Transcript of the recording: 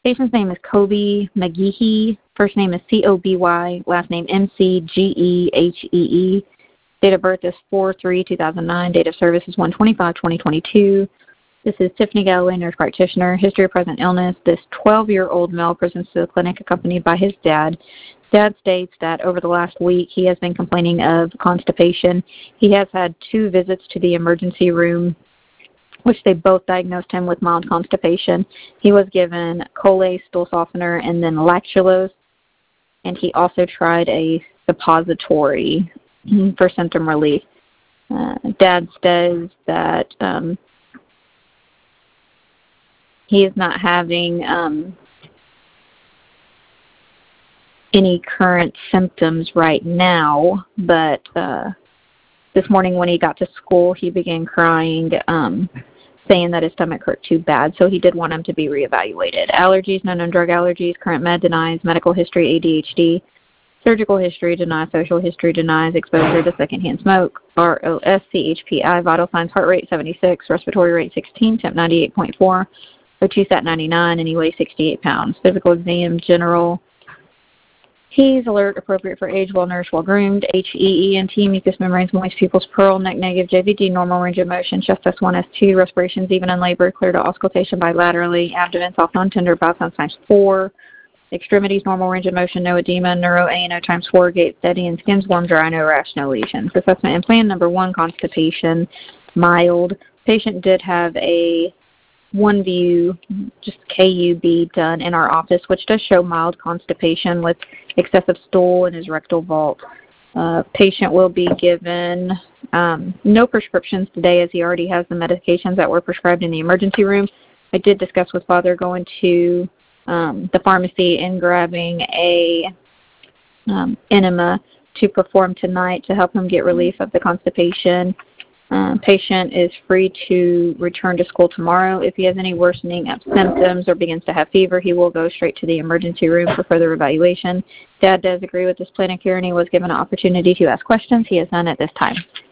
Patient's name is Kobe McGehee. First name is Coby, last name Mcgehee. Date of birth is 4/3/2009. Date of service is 1/25/2022. This is Tiffany Galloway, nurse practitioner. History of present illness. This 12-year-old male presents to the clinic accompanied by his dad. Dad states that over the last week he has been complaining of constipation. He has had 2 visits to the emergency room, which they both diagnosed him with mild constipation. He was given Colace, stool softener, and then lactulose, and he also tried a suppository for symptom relief. Dad says that he is not having any current symptoms right now, but this morning when he got to school, he began crying, saying that his stomach hurt too bad, so he did want him to be reevaluated. Allergies, no known drug allergies, current med denies, medical history, ADHD, surgical history denies, social history denies, exposure to secondhand smoke, ROS, CHPI, vital signs, heart rate 76, respiratory rate 16, temp 98.4, O2 sat 99, and he weighs 68 pounds. Physical exam, general. He's alert, appropriate for age, well nourished, well groomed. HEENT, mucous membranes, moist pupils, pearl, neck negative, JVD, normal range of motion, chest S1, S2, respirations even in labor, clear to auscultation bilaterally, abdomen soft, non-tender, bowel sounds times 4. Extremities, normal range of motion, no edema, neuro ANO times 4, gait steady, and skin's warm, dry, no rash, no lesions. Assessment and plan number 1, constipation, mild. Patient did have a 1-view, just KUB, done in our office, which does show mild constipation with excessive stool in his rectal vault. Patient will be given no prescriptions today as he already has the medications that were prescribed in the emergency room. I did discuss with Father going to the pharmacy and grabbing a enema to perform tonight to help him get relief of the constipation. Patient is free to return to school tomorrow. If he has any worsening of symptoms or begins to have fever, he will go straight to the emergency room for further evaluation. Dad does agree with this plan of care, and he was given an opportunity to ask questions. He has none at this time.